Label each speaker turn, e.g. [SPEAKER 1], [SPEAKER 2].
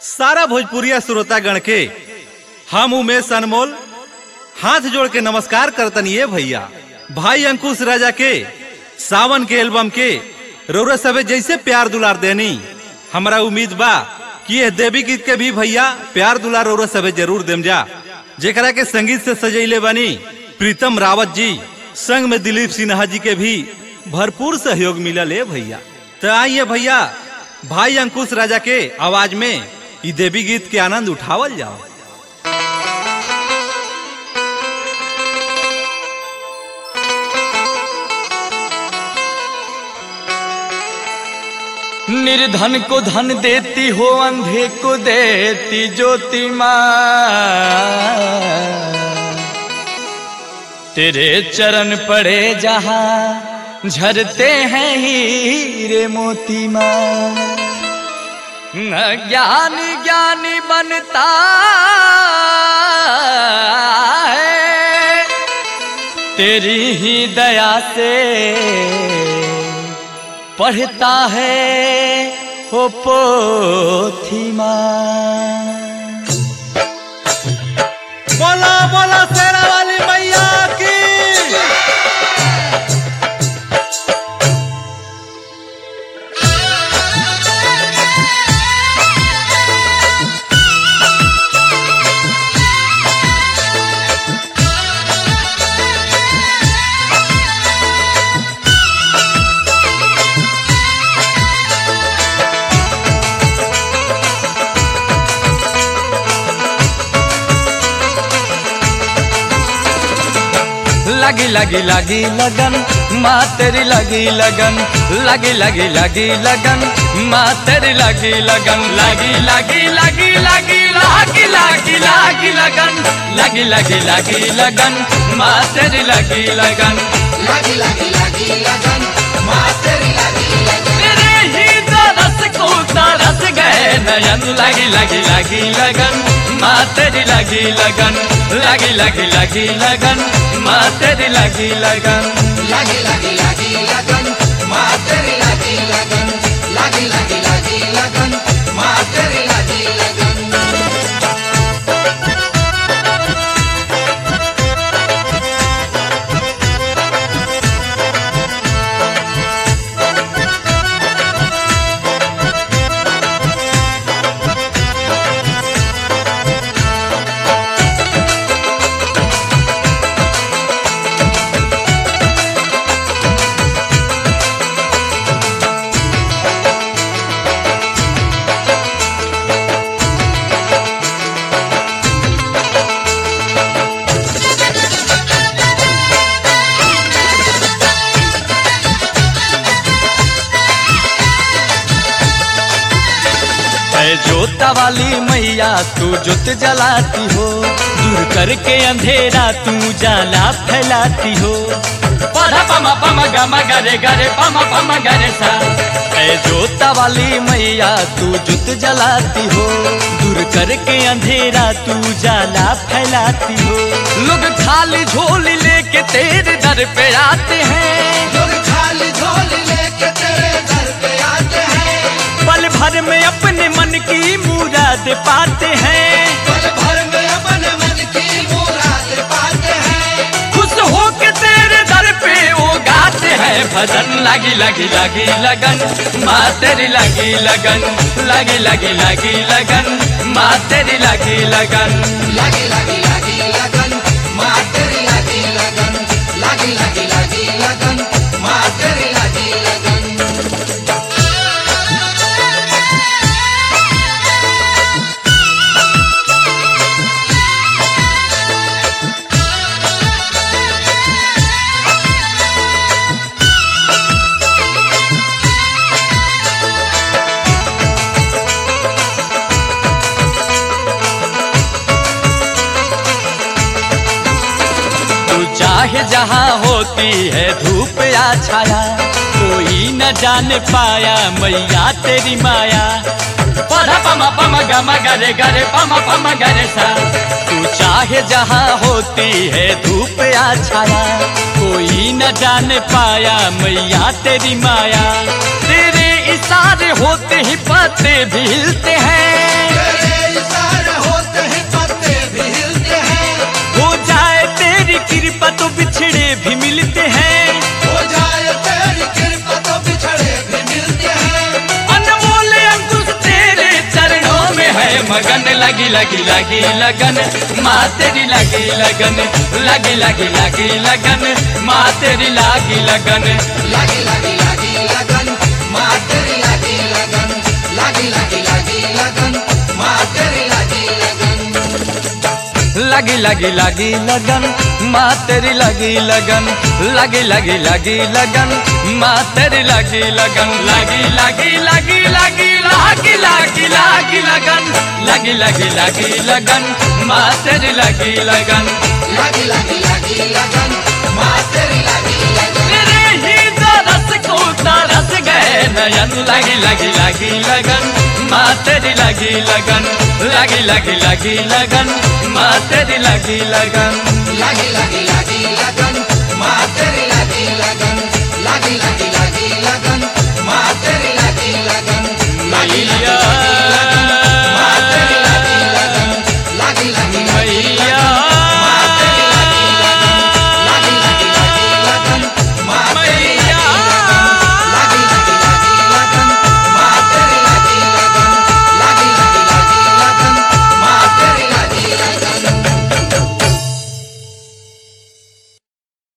[SPEAKER 1] सारा भोजपुरिया श्रोतागण के हम उमेश अनमोल हाथ जोड़ के नमस्कार करतनिए भैया। भाई अंकुश राजा के सावन के एल्बम के रौरा सबे जैसे प्यार दुलार देनी, हमारा उम्मीद बा कि यह देवी गीत के भी भैया प्यार दुलार रौरा सबे जरूर देम जा। जेकरा के संगीत से सजैले बनी प्रीतम रावत जी, संग में दिलीप सिन्हा जी के भी भरपूर सहयोग मिलल है भैया। तो आइए भैया भाई अंकुश राजा के आवाज में ई देवी गीत के आनंद उठावल जाओ।
[SPEAKER 2] निर्धन को धन देती हो, अंधे को देती ज्योति माँ, तेरे चरण पड़े जहाँ झरते हैं हीरे मोती माँ। न ज्ञानी ज्ञानी बनता है, तेरी ही दया से पढ़ता है वो पोथी माँ।
[SPEAKER 1] बोला बोला शेरा वाली मैया की।
[SPEAKER 2] लगी लगी लगी लगन माँ तेरी लगी लगन, लगी लगी लगी लगन माँ तेरी लगी लगन, लगी लगी लगी लगी लगी लगी लगी लगन, लगी लगी लगी लगन माँ तेरी लगी लगन,
[SPEAKER 3] लगी लगी लगी लगन माँ तेरी लगी लगन।
[SPEAKER 2] तेरे ही तरस को तरस गए नयन, लगी लगी लगी लगन माँ तेरी लगी लगन, लगी लगी लगी लगन माँ तेरी लगी लगन,
[SPEAKER 3] लगी लगी लगी लगन माँ तेरी लगी लगन, लगी लगी लगी लगन माँ तेरी लगी लगन।
[SPEAKER 2] जोता वाली मैया तू जोत जलाती हो, दूर करके अंधेरा तू जाला फैलाती हो। पढ़ा पमा पमा गमा गरे गरे पमा पमा गरे सा। जोता वाली मैया तू जोत जलाती हो, दूर करके अंधेरा तू जाला फैलाती हो। लोग खाली झोली लेके तेरे दर पे आते हैं,
[SPEAKER 3] लोग खाली झोली लेके तेरे दर पे आते हैं,
[SPEAKER 2] पल भर में अपने मन की मुराद पाते हैं,
[SPEAKER 3] पल भर में अपने मन की मुराद पाते हैं।
[SPEAKER 2] खुश होके तेरे दर पे वो गाते हैं भजन, लगी लगी लगी लगन माँ तेरी लगी लगन, लगी लगी लगी लगन माँ तेरी लगी लगन,
[SPEAKER 3] लगी लगी लगी लगन माँ तेरी लगी लगन, लगी लगी लगी लगन माँ तेरी लगी लगन।
[SPEAKER 2] चाहे जहाँ होती है धूप या छाया, कोई न जान पाया मैया तेरी माया। पढ़ा पमा पमा गमा गरे गरे पमा पमा गरे सा। तू चाहे जहाँ होती है धूप या छाया, कोई न जान पाया मैया तेरी माया। तेरे इशारे होते ही पत्ते भी हिलते हैं, गए मगन लगी लगी लगी लगन माँ तेरी लगी लगन लगी लगी लगी लगन माँ तेरी लगी लगन
[SPEAKER 3] लागी लागी लागी लगन माँ तेरी लागी लगन लागी लागी लागी लगन माँ तेरी लागी लगन
[SPEAKER 2] लगी लगी लगी लगन माँ तेरी लगी लगन लगी लगी लगी लगन माँ तेरी लगी लगन लगी लगी लगी लगी लगी लगी लगी लगन लगी लगी लगी लगन माँ तेरी लगी लगन
[SPEAKER 3] लागी लागी लागी लगन माँ तेरी लागी लगन
[SPEAKER 2] तेरे ही रस को तरस गए नयन लगी लगी लगी लगन माँ तेरी लगी लगन लगी लगी लगी लगन माँ तेरी लगी लगन
[SPEAKER 3] लागी लागी लागी